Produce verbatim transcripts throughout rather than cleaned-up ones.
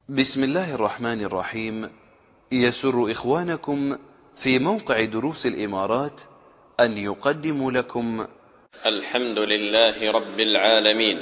بسم الله الرحمن الرحيم. يسر إخوانكم في موقع دروس الإمارات أن يقدموا لكم الحمد لله رب العالمين،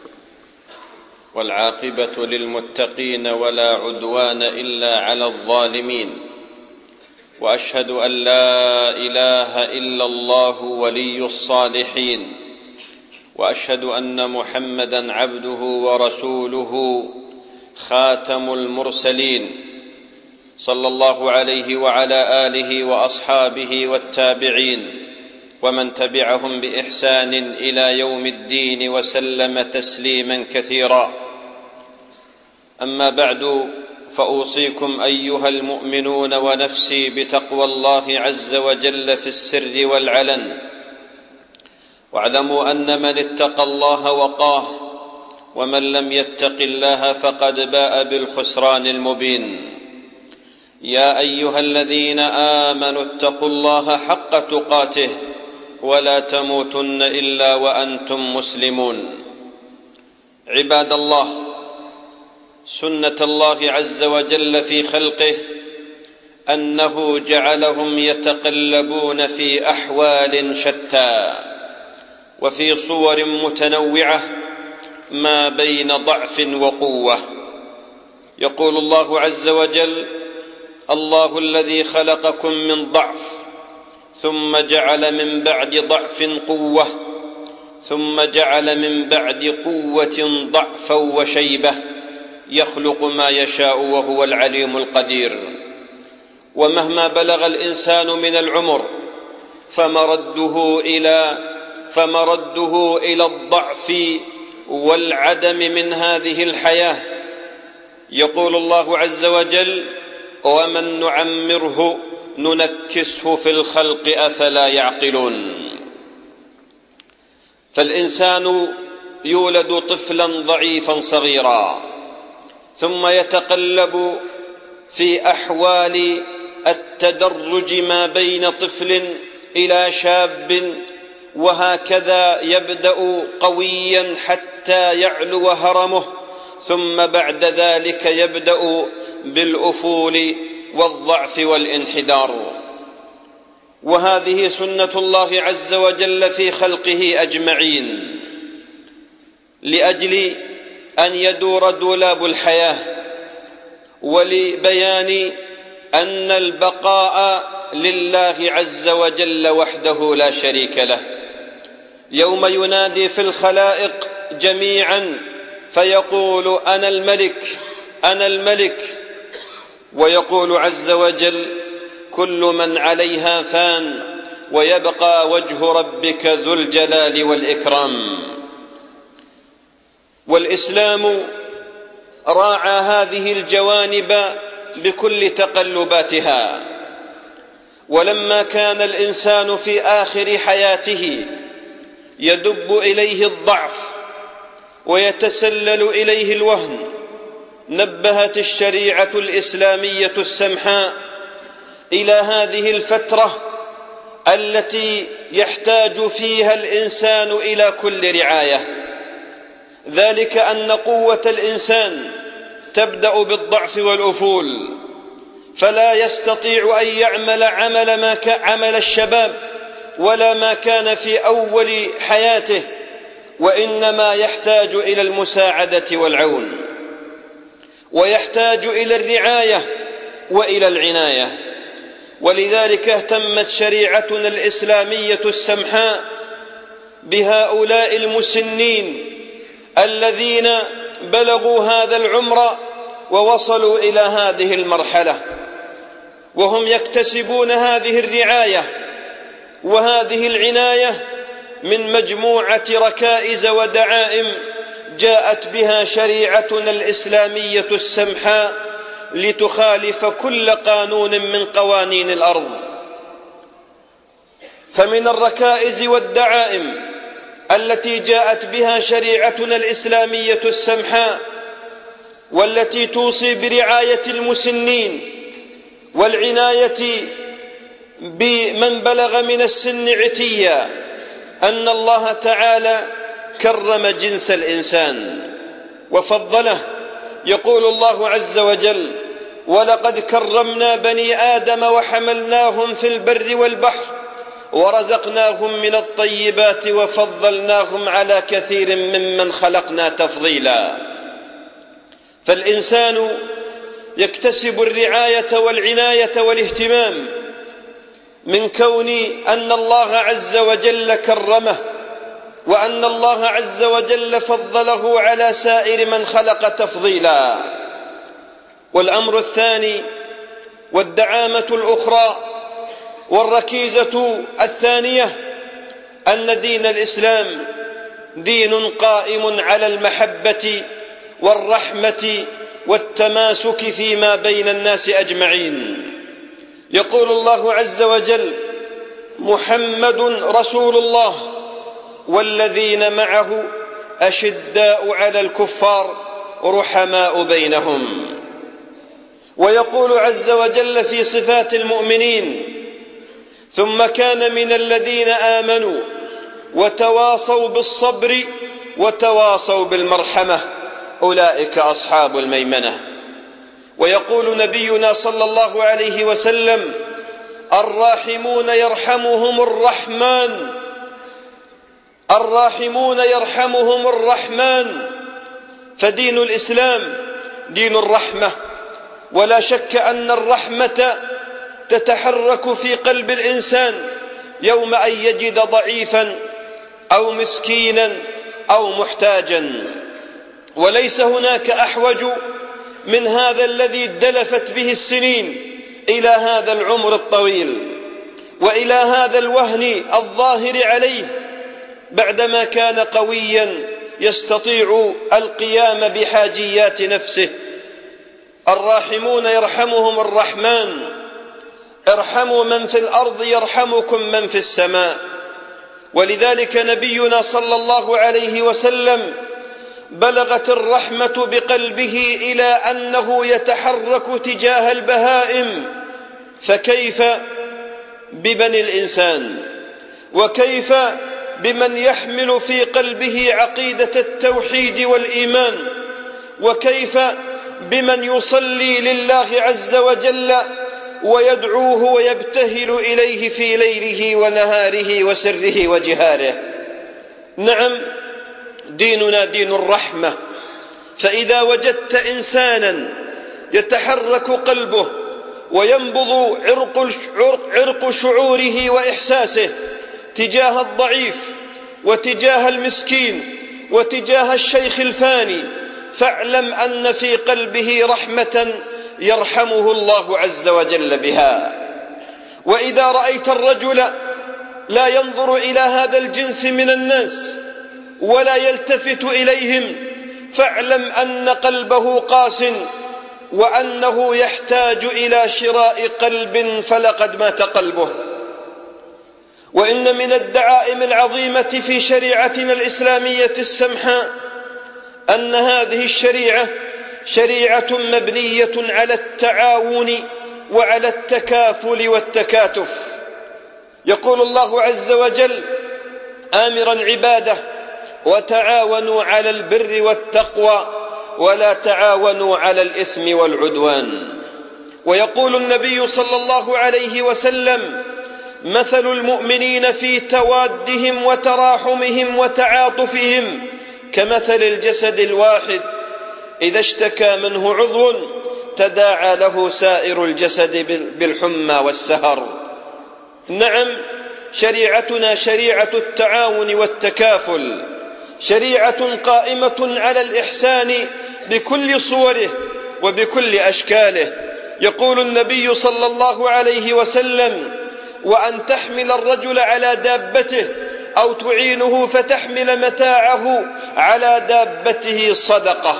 والعاقبة للمتقين ولا عدوان إلا على الظالمين، وأشهد أن لا إله إلا الله ولي الصالحين، وأشهد أن محمدًا عبده ورسوله خاتم المرسلين، صلى الله عليه وعلى آله وأصحابه والتابعين ومن تبعهم بإحسان إلى يوم الدين وسلم تسليما كثيرا. أما بعد، فأوصيكم أيها المؤمنون ونفسي بتقوى الله عز وجل في السر والعلن، واعلموا أن من اتقى الله وقاه، ومن لم يتق الله فقد باء بالخسران المبين. يا أيها الذين آمنوا اتقوا الله حق تقاته ولا تموتن إلا وأنتم مسلمون. عباد الله، سنة الله عز وجل في خلقه أنه جعلهم يتقلبون في أحوال شتى وفي صور متنوعة ما بين ضعف وقوة. يقول الله عز وجل: الله الذي خلقكم من ضعف ثم جعل من بعد ضعف قوة ثم جعل من بعد قوة ضعفا وشيبة يخلق ما يشاء وهو العليم القدير. ومهما بلغ الإنسان من العمر فمرده إلى فمرده إلى الضعف والعدم من هذه الحياة. يقول الله عز وجل: ومن نعمره ننكسه في الخلق أفلا يعقلون. فالإنسان يولد طفلا ضعيفا صغيرا، ثم يتقلب في أحوال التدرج ما بين طفل إلى شاب، وهكذا يبدأ قويا حتى يعلو هرمه، ثم بعد ذلك يبدأ بالأفول والضعف والانحدار. وهذه سنة الله عز وجل في خلقه أجمعين، لأجل أن يدور دولاب الحياة، ولبيان أن البقاء لله عز وجل وحده لا شريك له. يوم ينادي في الخلائق جميعا فيقول: أنا الملك أنا الملك، ويقول عز وجل: كل من عليها فان ويبقى وجه ربك ذو الجلال والإكرام. والإسلام راعى هذه الجوانب بكل تقلباتها. ولما كان الإنسان في آخر حياته يدب إليه الضعف ويتسلل إليه الوهن، نبهت الشريعة الإسلامية السمحاء إلى هذه الفترة التي يحتاج فيها الإنسان إلى كل رعاية. ذلك أن قوة الإنسان تبدأ بالضعف والأفول، فلا يستطيع أن يعمل عمل ما عمل الشباب ولا ما كان في أول حياته، وإنما يحتاج إلى المساعدة والعون، ويحتاج إلى الرعاية وإلى العناية. ولذلك اهتمت شريعتنا الإسلامية السمحاء بهؤلاء المسنين الذين بلغوا هذا العمر ووصلوا إلى هذه المرحلة، وهم يكتسبون هذه الرعاية وهذه العناية من مجموعة ركائز ودعائم جاءت بها شريعتنا الإسلامية السمحاء لتخالف كل قانون من قوانين الأرض. فمن الركائز والدعائم التي جاءت بها شريعتنا الإسلامية السمحاء والتي توصي برعاية المسنين والعناية بمن بلغ من السن عتيا أن الله تعالى كرم جنس الإنسان وفضله يقول الله عز وجل: ولقد كرمنا بني آدم وحملناهم في البر والبحر ورزقناهم من الطيبات وفضلناهم على كثير ممن خلقنا تفضيلا. فالإنسان يكتسب الرعاية والعناية والاهتمام من كون أن الله عز وجل كرمه، وأن الله عز وجل فضله على سائر من خلق تفضيلا. والأمر الثاني والدعامة الأخرى والركيزة الثانية أن دين الإسلام دين قائم على المحبة والرحمة والتماسك فيما بين الناس أجمعين. يقول الله عز وجل: محمد رسول الله والذين معه أشداء على الكفار رحماء بينهم. ويقول عز وجل في صفات المؤمنين: ثم كان من الذين آمنوا وتواصوا بالصبر وتواصوا بالمرحمة أولئك أصحاب الميمنة. ويقول نبينا صلى الله عليه وسلم: الراحمون يرحمهم الرحمن الراحمون يرحمهم الرحمن. فدين الإسلام دين الرحمة، ولا شك أن الرحمة تتحرك في قلب الإنسان يوم أن يجد ضعيفا أو مسكينا أو محتاجا. وليس هناك أحوج من هذا الذي دلفت به السنين إلى هذا العمر الطويل وإلى هذا الوهن الظاهر عليه بعدما كان قويا يستطيع القيام بحاجيات نفسه. الراحمون يرحمهم الرحمن، ارحموا من في الأرض يرحمكم من في السماء. ولذلك نبينا صلى الله عليه وسلم بلغت الرحمة بقلبه إلى أنه يتحرك تجاه البهائم، فكيف ببني الإنسان؟ وكيف بمن يحمل في قلبه عقيدة التوحيد والإيمان؟ وكيف بمن يصلي لله عز وجل ويدعوه ويبتهل إليه في ليله ونهاره وسره وجهاره؟ نعم، ديننا دين الرحمة. فإذا وجدت إنسانا يتحرك قلبه وينبض عرق, عرق شعوره وإحساسه تجاه الضعيف وتجاه المسكين وتجاه الشيخ الفاني، فاعلم أن في قلبه رحمة يرحمه الله عز وجل بها. وإذا رأيت الرجل لا ينظر إلى هذا الجنس من الناس ولا يلتفت إليهم، فاعلم أن قلبه قاس وأنه يحتاج إلى شراء قلب فلقد مات قلبه. وإن من الدعائم العظيمة في شريعتنا الإسلامية السمحاء أن هذه الشريعة شريعة مبنية على التعاون وعلى التكافل والتكاتف. يقول الله عز وجل آمرا عباده: وتعاونوا على البر والتقوى ولا تعاونوا على الإثم والعدوان. ويقول النبي صلى الله عليه وسلم: مثل المؤمنين في توادهم وتراحمهم وتعاطفهم كمثل الجسد الواحد إذا اشتكى منه عضو تداعى له سائر الجسد بالحمى والسهر. نعم، شريعتنا شريعة التعاون والتكافل، شريعة قائمة على الإحسان بكل صوره وبكل أشكاله. يقول النبي صلى الله عليه وسلم: وأن تحمل الرجل على دابته أو تعينه فتحمل متاعه على دابته صدقة.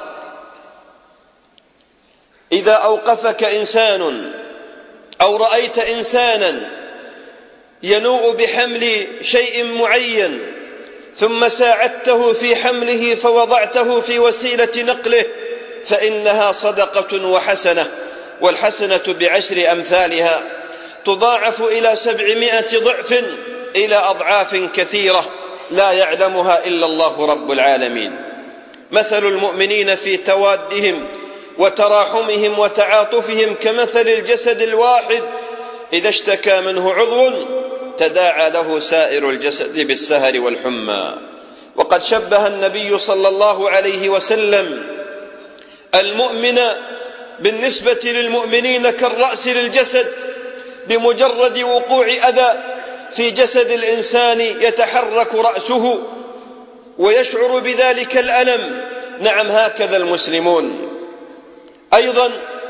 إذا أوقفك إنسان أو رأيت إنسانا ينوء بحمل شيء معين ثم ساعدته في حمله فوضعته في وسيلة نقله فإنها صدقة وحسنة، والحسنة بعشر أمثالها تضاعف إلى سبعمائة ضعف إلى أضعاف كثيرة لا يعلمها إلا الله رب العالمين. مثل المؤمنين في توادهم وتراحمهم وتعاطفهم كمثل الجسد الواحد إذا اشتكى منه عضو تداعى له سائر الجسد بالسهر والحمى. وقد شبه النبي صلى الله عليه وسلم المؤمن بالنسبة للمؤمنين كالرأس للجسد، بمجرد وقوع أذى في جسد الإنسان يتحرك رأسه ويشعر بذلك الألم. نعم، هكذا المسلمون. أيضا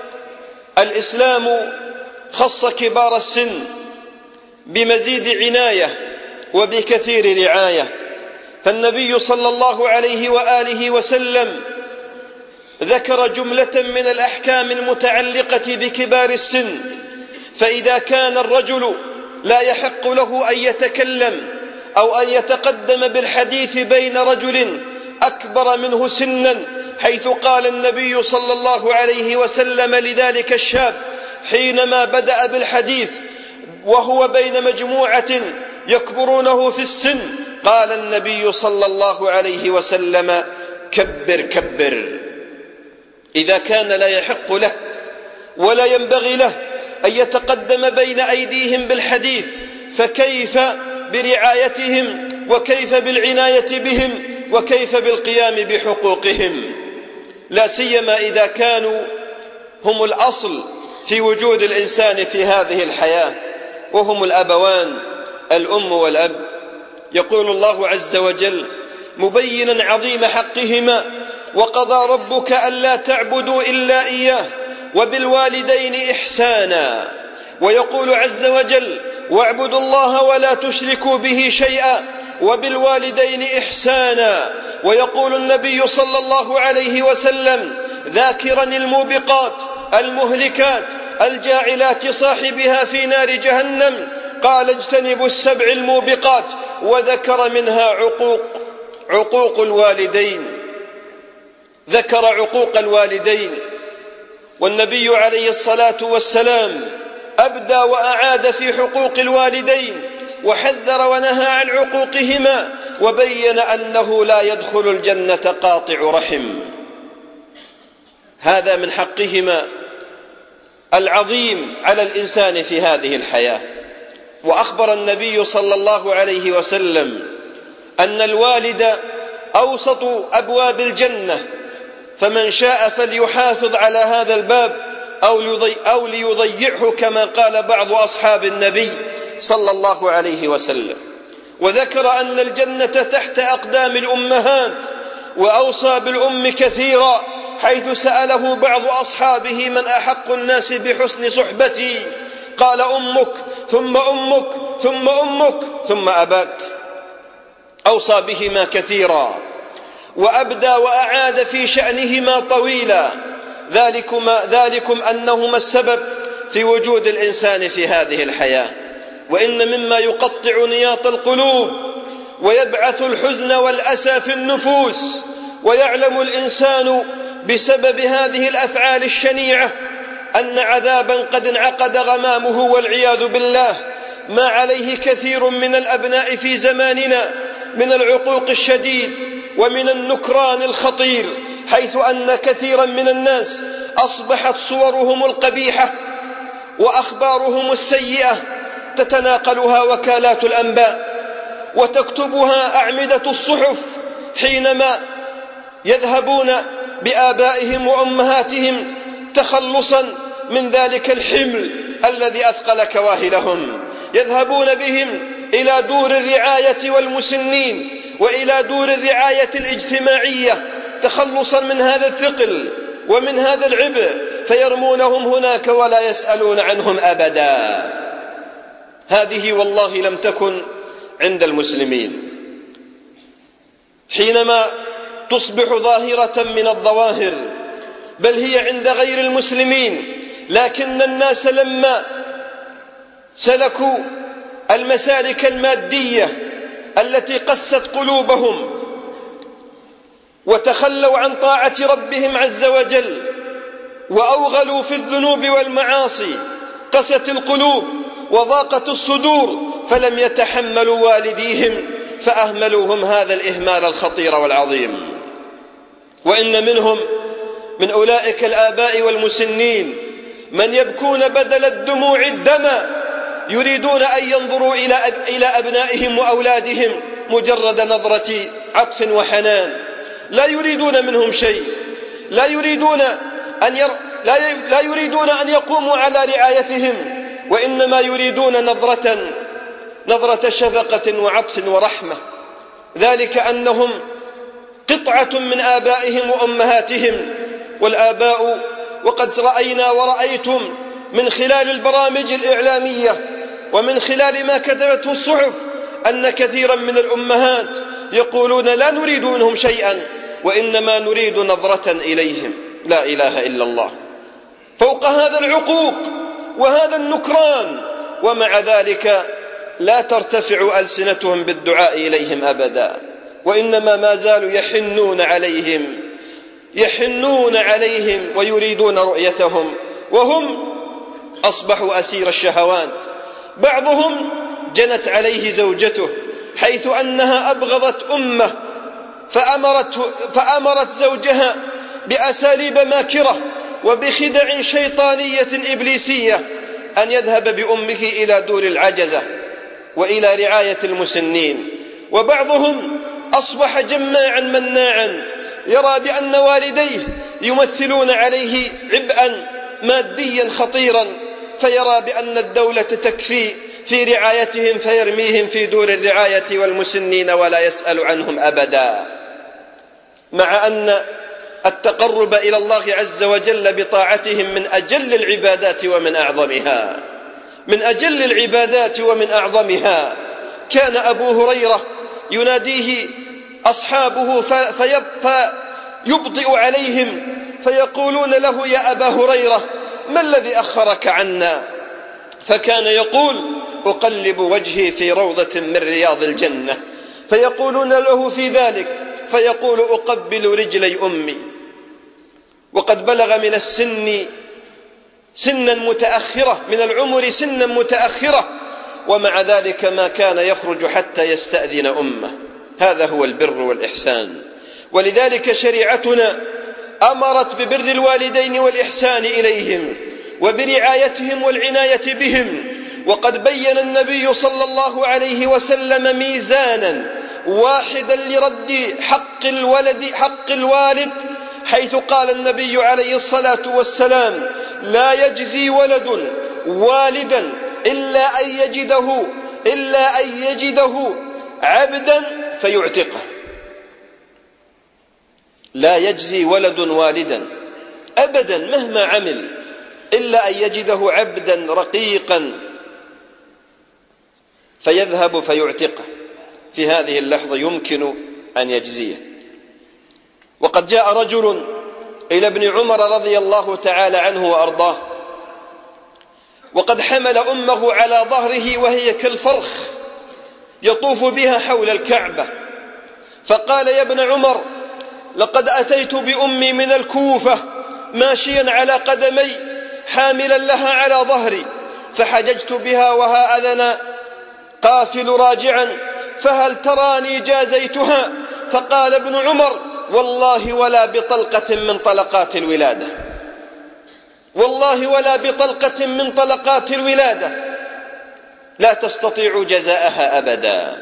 الإسلام خص كبار السن بمزيد عناية وبكثير رعاية، فالنبي صلى الله عليه وآله وسلم ذكر جملة من الأحكام المتعلقة بكبار السن. فإذا كان الرجل لا يحق له أن يتكلم أو أن يتقدم بالحديث بين رجل أكبر منه سنا، حيث قال النبي صلى الله عليه وسلم لذلك الشاب حينما بدأ بالحديث وهو بين مجموعة يكبرونه في السن، قال النبي صلى الله عليه وسلم: كبر كبر. إذا كان لا يحق له ولا ينبغي له أن يتقدم بين أيديهم بالحديث، فكيف برعايتهم وكيف بالعناية بهم وكيف بالقيام بحقوقهم، لا سيما إذا كانوا هم الأصل في وجود الإنسان في هذه الحياة، وهم الأبوان الأم والأب. يقول الله عز وجل مبينا عظيم حقهما: وقضى ربك ألا تعبدوا إلا إياه وبالوالدين إحسانا. ويقول عز وجل: واعبدوا الله ولا تشركوا به شيئا وبالوالدين إحسانا. ويقول النبي صلى الله عليه وسلم ذاكرا الموبقات المهلكات الجاعلات صاحبها في نار جهنم، قال: اجتنبوا السبع الموبقات، وذكر منها عقوق عقوق الوالدين، ذكر عقوق الوالدين. والنبي عليه الصلاة والسلام أبدى وأعاد في حقوق الوالدين، وحذر ونهى عن عقوقهما، وبين أنه لا يدخل الجنة قاطع رحم. هذا من حقهما العظيم على الإنسان في هذه الحياة. وأخبر النبي صلى الله عليه وسلم أن الوالد أوسط أبواب الجنة، فمن شاء فليحافظ على هذا الباب أو ليضيعه، كما قال بعض أصحاب النبي صلى الله عليه وسلم. وذكر أن الجنة تحت أقدام الأمهات، وأوصى بالأم كثيرا، حيث سأله بعض أصحابه: من أحق الناس بحسن صحبتي؟ قال: أمك ثم أمك ثم أمك ثم أباك. أوصى بهما كثيرا، وأبدى وأعاد في شأنهما طويلا، ذلكما ذلكم أنهما السبب في وجود الإنسان في هذه الحياة. وإن مما يقطع نياط القلوب ويبعث الحزن والأسى في النفوس، ويعلم الإنسان بسبب هذه الأفعال الشنيعة أن عذابا قد انعقد غمامه والعياذ بالله ما عليه كثير من الأبناء في زماننا من العقوق الشديد ومن النكران الخطير، حيث أن كثيرا من الناس أصبحت صورهم القبيحة وأخبارهم السيئة تتناقلها وكالات الأنباء وتكتبها أعمدة الصحف حينما يذهبون بآبائهم وأمهاتهم تخلصا من ذلك الحمل الذي أثقل كواهلهم. يذهبون بهم إلى دور الرعاية والمسنين وإلى دور الرعاية الاجتماعية تخلصا من هذا الثقل ومن هذا العبء، فيرمونهم هناك ولا يسألون عنهم أبدا. هذه والله لم تكن عند المسلمين. حينما تصبح ظاهرة من الظواهر، بل هي عند غير المسلمين، لكن الناس لما سلكوا المسالك المادية التي قست قلوبهم وتخلوا عن طاعة ربهم عز وجل وأوغلوا في الذنوب والمعاصي، قست القلوب وضاقت الصدور، فلم يتحملوا والديهم فأهملوهم هذا الإهمال الخطير والعظيم. وإن منهم من أولئك الآباء والمسنين من يبكون بدل الدموع الدم، يريدون أن ينظروا إلى أبنائهم وأولادهم مجرد نظرة عطف وحنان، لا يريدون منهم شيء، لا يريدون أن ير... لا, ي... لا يريدون أن يقوموا على رعايتهم، وإنما يريدون نظرة نظرة شفقة وعطف ورحمة، ذلك أنهم قطعة من آبائهم وأمهاتهم. والآباء وقد رأينا ورأيتم من خلال البرامج الإعلامية ومن خلال ما كتبته الصحف أن كثيرا من الأمهات يقولون لا نريد منهم شيئا، وإنما نريد نظرة إليهم. لا إله إلا الله. فوق هذا العقوق وهذا النكران، ومع ذلك لا ترتفع ألسنتهم بالدعاء إليهم أبدا، وإنما ما زالوا يحنون عليهم يحنون عليهم ويريدون رؤيتهم، وهم أصبحوا أسير الشهوات. بعضهم جنت عليه زوجته حيث أنها أبغضت أمه فأمرت, فأمرت زوجها بأساليب ماكرة وبخدع شيطانية إبليسية أن يذهب بأمه إلى دور العجزة وإلى رعاية المسنين. وبعضهم أصبح جماعا مناعا، يرى بأن والديه يمثلون عليه عبئا ماديا خطيرا، فيرى بأن الدولة تكفي في رعايتهم فيرميهم في دور الرعاية والمسنين ولا يسأل عنهم أبدا، مع أن التقرب إلى الله عز وجل بطاعتهم من أجل العبادات ومن أعظمها من أجل العبادات ومن أعظمها. كان أبو هريرة يناديه أصحابه فيبطئ عليهم فيقولون له يا أبا هريرة ما الذي أخرك عنا؟ فكان يقول أقلب وجهي في روضة من رياض الجنة، فيقولون له في ذلك فيقول أقبل رجلي أمي. وقد بلغ من السن سنا متأخرة، من العمر سنا متأخرة، ومع ذلك ما كان يخرج حتى يستأذن أمه. هذا هو البر والإحسان. ولذلك شريعتنا أمرت ببر الوالدين والإحسان إليهم وبرعايتهم والعناية بهم. وقد بين النبي صلى الله عليه وسلم ميزانا واحدا لرد حق الولد حق الوالد، حيث قال النبي عليه الصلاة والسلام لا يجزي ولد والدا إلا أن يجده إلا أن يجده عبدا فيعتقه. لا يجزي ولد والدا أبدا مهما عمل إلا أن يجده عبدا رقيقا فيذهب فيعتقه. في هذه اللحظة يمكن أن يجزيه. وقد جاء رجل إلى ابن عمر رضي الله تعالى عنه وأرضاه، وقد حمل أمه على ظهره وهي كالفرخ يطوف بها حول الكعبة، فقال يا ابن عمر لقد أتيت بأمي من الكوفة ماشيا على قدمي حاملا لها على ظهري، فحججت بها وها أذن قافل راجعا، فهل تراني جازيتها؟ فقال ابن عمر والله ولا بطلقة من طلقات الولادة، والله ولا بطلقة من طلقات الولادة لا تستطيع جزاءها أبدا.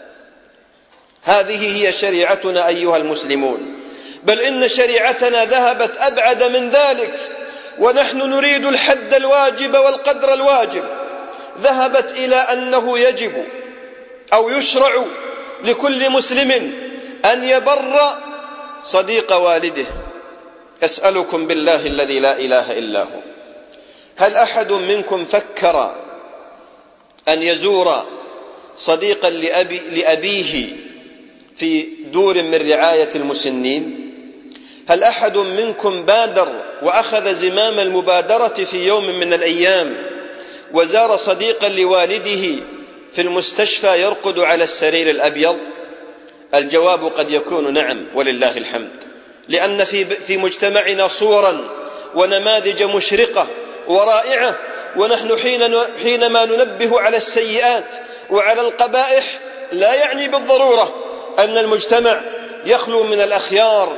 هذه هي شريعتنا أيها المسلمون، بل إن شريعتنا ذهبت أبعد من ذلك، ونحن نريد الحد الواجب والقدر الواجب. ذهبت إلى أنه يجب أو يشرع لكل مسلم أن يبر صديق والده. أسألكم بالله الذي لا إله إلا هو، هل أحد منكم فكر أن يزور صديقا لأبي لأبيه في دور من رعاية المسنين؟ هل أحد منكم بادر وأخذ زمام المبادرة في يوم من الأيام وزار صديقا لوالده في المستشفى يرقد على السرير الأبيض؟ الجواب قد يكون نعم ولله الحمد، لأن في في مجتمعنا صورا ونماذج مشرقة ورائعة، ونحن حين حينما ننبه على السيئات وعلى القبائح لا يعني بالضرورة أن المجتمع يخلو من الأخيار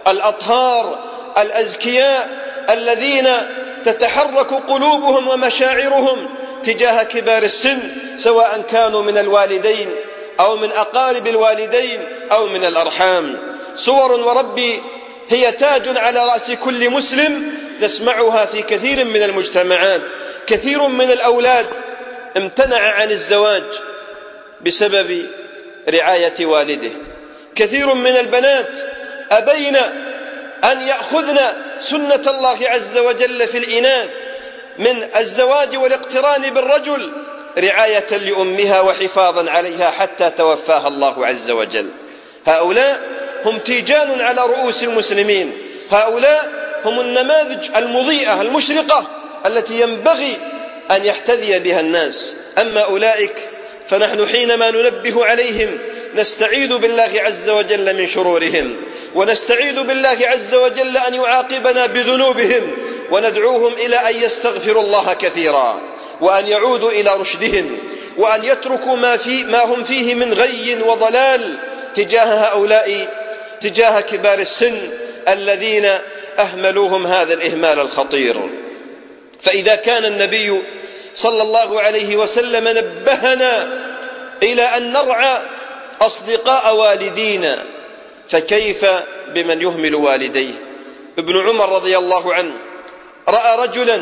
الأطهار الأزكياء الذين تتحرك قلوبهم ومشاعرهم تجاه كبار السن، سواء كانوا من الوالدين أو من أقارب الوالدين أو من الأرحام. صور وربي هي تاج على رأس كل مسلم نسمعها في كثير من المجتمعات. كثير من الأولاد امتنع عن الزواج بسبب رعاية والده، كثير من البنات أبين أن يأخذن سنة الله عز وجل في الإناث من الزواج والاقتران بالرجل رعاية لأمها وحفاظا عليها حتى توفاها الله عز وجل. هؤلاء هم تيجان على رؤوس المسلمين، هؤلاء هم النماذج المضيئة المشرقة التي ينبغي أن يحتذي بها الناس. أما أولئك فنحن حينما ننبه عليهم نستعيذ بالله عز وجل من شرورهم، ونستعيذ بالله عز وجل أن يعاقبنا بذنوبهم، وندعوهم إلى أن يستغفروا الله كثيرا، وأن يعودوا إلى رشدهم، وأن يتركوا ما, في ما هم فيه من غي وضلال تجاه هؤلاء تجاه كبار السن الذين أهملوهم هذا الإهمال الخطير. فإذا كان النبي صلى الله عليه وسلم نبهنا إلى أن نرعى أصدقاء والدينا، فكيف بمن يهمل والديه؟ ابن عمر رضي الله عنه رأى رجلا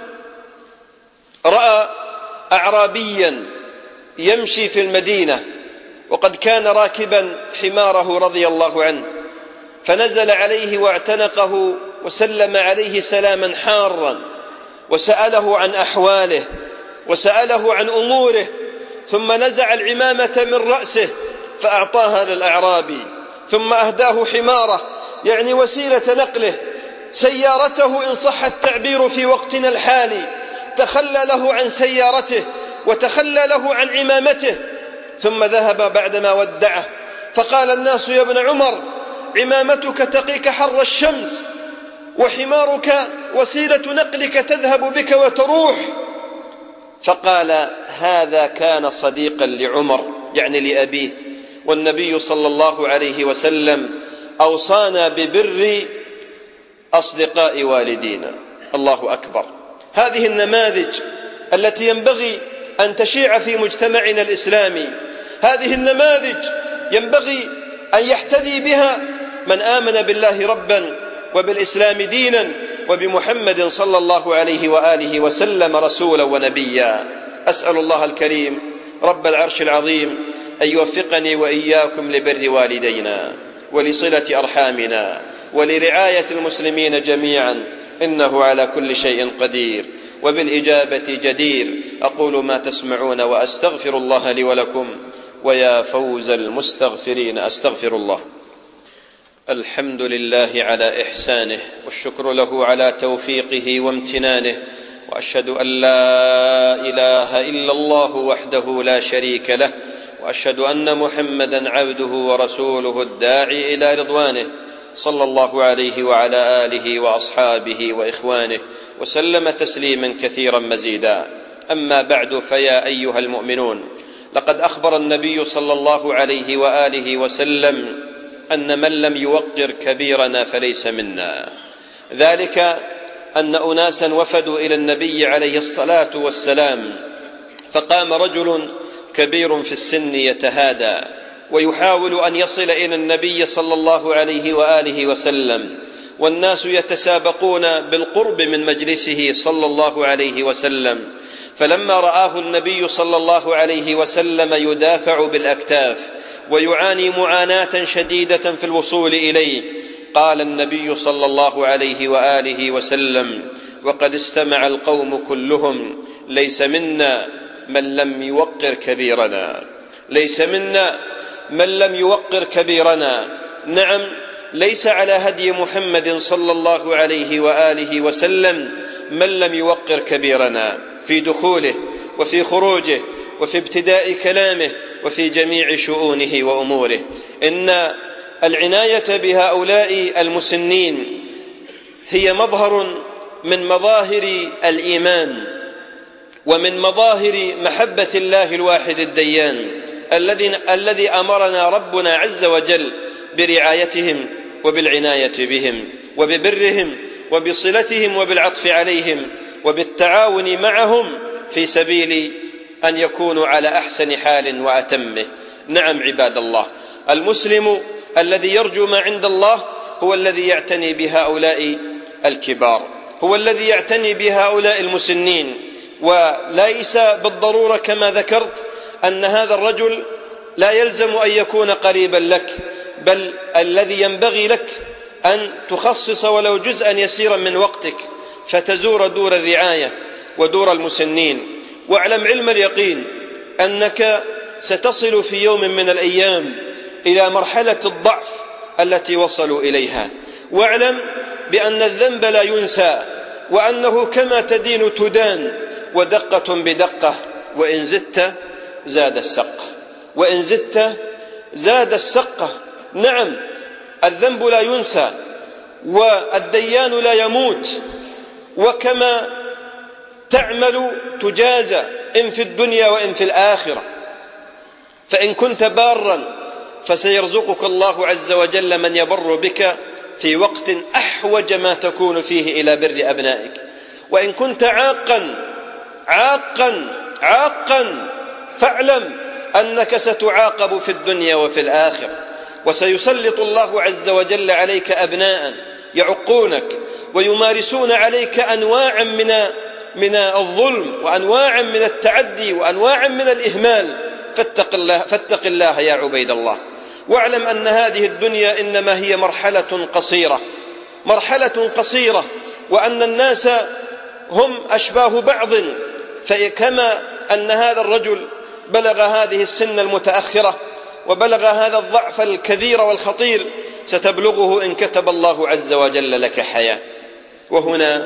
رأى أعرابيا يمشي في المدينة، وقد كان راكبا حماره رضي الله عنه، فنزل عليه واعتنقه وسلم عليه سلاما حارا، وسأله عن أحواله وسأله عن أموره، ثم نزع العمامة من رأسه فأعطاها للأعرابي، ثم أهداه حماره يعني وسيلة نقله، سيارته إن صح التعبير في وقتنا الحالي، تخلى له عن سيارته وتخلى له عن عمامته، ثم ذهب بعدما ودعه. فقال الناس: يا ابن عمر، عمامتك تقيك حر الشمس، وحمارك وسيلة نقلك تذهب بك وتروح. فقال: هذا كان صديقا لعمر، يعني لأبيه، والنبي صلى الله عليه وسلم أوصانا ببر أصدقاء والدينا. الله أكبر. هذه النماذج التي ينبغي أن تشيع في مجتمعنا الإسلامي، هذه النماذج ينبغي أن يحتذي بها من آمن بالله ربا وبالإسلام دينا وبمحمد صلى الله عليه وآله وسلم رسولا ونبيا. أسأل الله الكريم رب العرش العظيم أن يوفقني وإياكم لبر والدينا ولصلة أرحامنا ولرعاية المسلمين جميعا، إنه على كل شيء قدير وبالإجابة جدير. أقول ما تسمعون وأستغفر الله لي ولكم، ويا فوز المستغفرين. أستغفر الله. الحمد لله على إحسانه، والشكر له على توفيقه وامتنانه، وأشهد أن لا إله إلا الله وحده لا شريك له، وأشهد أن محمدا عبده ورسوله الداعي إلى رضوانه، صلى الله عليه وعلى آله وأصحابه وإخوانه وسلم تسليما كثيرا مزيدا. أما بعد، فيا أيها المؤمنون، لقد أخبر النبي صلى الله عليه وآله وسلم أن من لم يوقر كبيرنا فليس منا. ذلك أن أناسا وفدوا إلى النبي عليه الصلاة والسلام، فقام رجل كبير في السن يتهادى ويحاول أن يصل إلى النبي صلى الله عليه وآله وسلم، والناس يتسابقون بالقرب من مجلسه صلى الله عليه وسلم. فلما رآه النبي صلى الله عليه وسلم يدافع بالأكتاف ويعاني معاناة شديدة في الوصول إليه، قال النبي صلى الله عليه وآله وسلم: وقد استمع القوم كلهم، ليس منا من لم يوقر كبيرنا، ليس منا من لم يوقر كبيرنا. نعم، ليس على هدي محمد صلى الله عليه وآله وسلم من لم يوقر كبيرنا في دخوله وفي خروجه وفي ابتداء كلامه وفي جميع شؤونه وأموره. إن العناية بهؤلاء المسنين هي مظهر من مظاهر الإيمان ومن مظاهر محبة الله الواحد الديان الذي الذي أمرنا ربنا عز وجل برعايتهم وبالعناية بهم وببرهم وبصلتهم وبالعطف عليهم وبالتعاون معهم في سبيل أن يكونوا على أحسن حال وأتمه. نعم عباد الله، المسلم الذي يرجو ما عند الله هو الذي يعتني بهؤلاء الكبار، هو الذي يعتني بهؤلاء المسنين. وليس بالضرورة كما ذكرت أن هذا الرجل لا يلزم أن يكون قريبا لك، بل الذي ينبغي لك أن تخصص ولو جزءا يسيرا من وقتك فتزور دور الرعاية ودور المسنين. واعلم علم اليقين أنك ستصل في يوم من الأيام إلى مرحلة الضعف التي وصلوا إليها. واعلم بأن الذنب لا ينسى، وأنه كما تدين تدان، ودقة بدقة، وإن زدت زاد السقة، وإن زدت زاد السقة. نعم، الذنب لا ينسى، والديان لا يموت، وكما تعمل تجازى إن في الدنيا وإن في الآخرة. فإن كنت بارا فسيرزقك الله عز وجل من يبر بك في وقت أحوج ما تكون فيه إلى بر أبنائك. وإن كنت عاقا عاقا عاقا فاعلم أنك ستعاقب في الدنيا وفي الآخرة، وسيسلط الله عز وجل عليك أبناء يعقونك ويمارسون عليك أنواعا من من الظلم وأنواعا من التعدي وأنواعا من الإهمال. فاتق الله, فاتق الله يا عبيد الله، واعلم أن هذه الدنيا إنما هي مرحلة قصيرة، مرحلة قصيرة، وأن الناس هم أشباه بعض. فكما أن هذا الرجل بلغ هذه السن المتأخرة وبلغ هذا الضعف الكبير والخطير، ستبلغه إن كتب الله عز وجل لك حياة. وهنا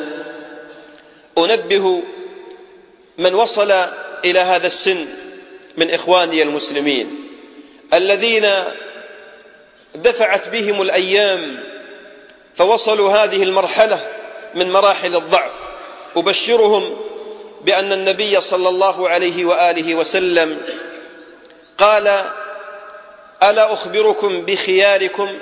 أنبه من وصل إلى هذا السن من إخواني المسلمين الذين دفعت بهم الأيام فوصلوا هذه المرحلة من مراحل الضعف، أبشرهم بأن النبي صلى الله عليه وآله وسلم قال: ألا أخبركم بخياركم؟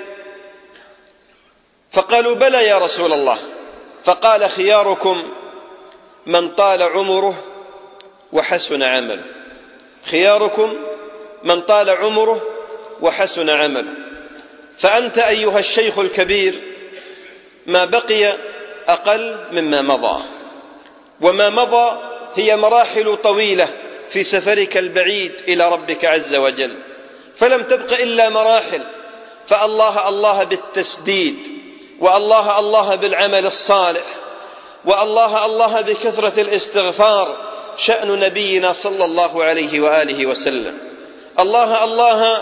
فقالوا: بلى يا رسول الله. فقال: خياركم من طال عمره وحسن عمله، خياركم من طال عمره وحسن عمله. فأنت أيها الشيخ الكبير ما بقي أقل مما مضى، وما مضى هي مراحل طويلة في سفرك البعيد إلى ربك عز وجل، فلم تبق إلا مراحل. فالله الله بالتسديد، والله الله بالعمل الصالح، والله الله بكثرة الاستغفار شأن نبينا صلى الله عليه وآله وسلم. الله الله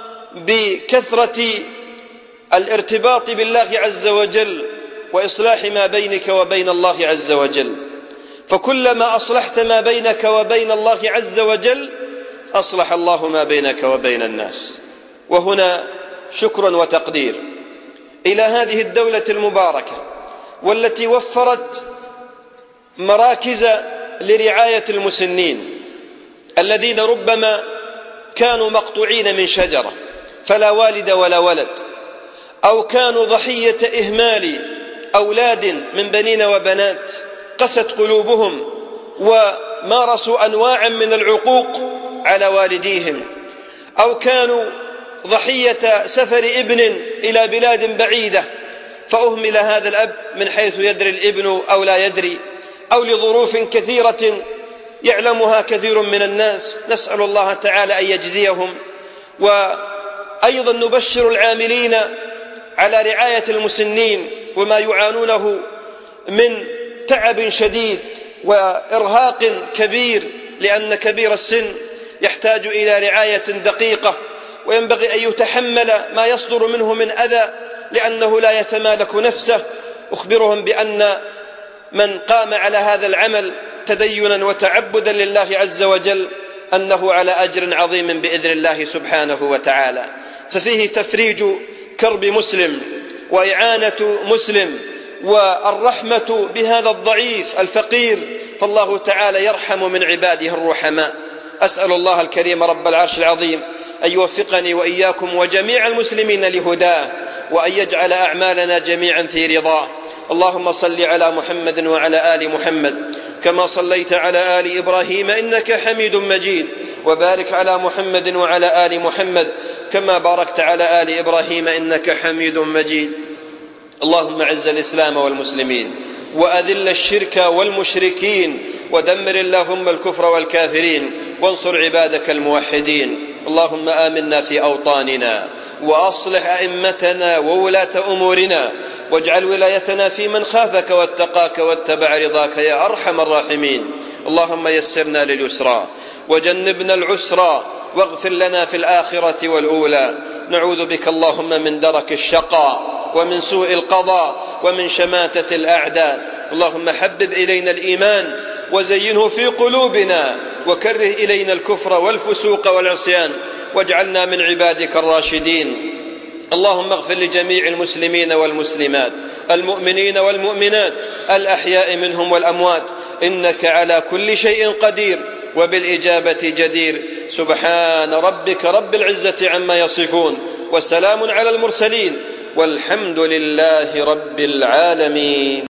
بكثرة الارتباط بالله عز وجل وإصلاح ما بينك وبين الله عز وجل. فكلما أصلحت ما بينك وبين الله عز وجل أصلح الله ما بينك وبين الناس. وهنا شكر وتقدير إلى هذه الدولة المباركة والتي وفرت مراكز لرعاية المسنين الذين ربما كانوا مقطوعين من شجرة فلا والد ولا ولد، أو كانوا ضحية إهمال أولاد من بنين وبنات قست قلوبهم ومارسوا أنواعا من العقوق على والديهم، أو كانوا ضحية سفر ابن إلى بلاد بعيدة فأهمل هذا الأب من حيث يدري الابن أو لا يدري، أو لظروف كثيرة يعلمها كثير من الناس. نسأل الله تعالى أن يجزيهم. وأيضا نبشر العاملين على رعاية المسنين وما يعانونه من تعب شديد وإرهاق كبير، لأن كبير السن يحتاج إلى رعاية دقيقة، وينبغي أن يتحمل ما يصدر منه من أذى لأنه لا يتمالك نفسه. أخبرهم بأن من قام على هذا العمل تدينا وتعبدا لله عز وجل أنه على أجر عظيم بإذن الله سبحانه وتعالى. ففيه تفريج كرب مسلم وإعانة مسلم والرحمة بهذا الضعيف الفقير، فالله تعالى يرحم من عباده الرحماء. أسأل الله الكريم رب العرش العظيم أن يوفقني وإياكم وجميع المسلمين لهداه، وأن يجعل أعمالنا جميعا في رضاه. اللهم صل على محمد وعلى آل محمد كما صليت على آل إبراهيم إنك حميد مجيد، وبارك على محمد وعلى آل محمد كما باركت على آل إبراهيم إنك حميد مجيد. اللهم أعز الإسلام والمسلمين وأذل الشرك والمشركين ودمر اللهم الكفر والكافرين وانصر عبادك الموحدين. اللهم آمنا في أوطاننا وأصلح أئمتنا وولاة أمورنا، واجعل ولايتنا في من خافك واتقاك واتبع رضاك يا أرحم الراحمين. اللهم يسرنا لليسرى وجنبنا العسرى واغفر لنا في الآخرة والأولى. نعوذ بك اللهم من درك الشقاء ومن سوء القضاء ومن شماتة الأعداء. اللهم حبب إلينا الإيمان وزينه في قلوبنا وكره إلينا الكفر والفسوق والعصيان واجعلنا من عبادك الراشدين. اللهم اغفر لجميع المسلمين والمسلمات المؤمنين والمؤمنات الأحياء منهم والأموات، إنك على كل شيء قدير وبالإجابة جدير. سبحان ربك رب العزة عما يصفون وسلام على المرسلين والحمد لله رب العالمين.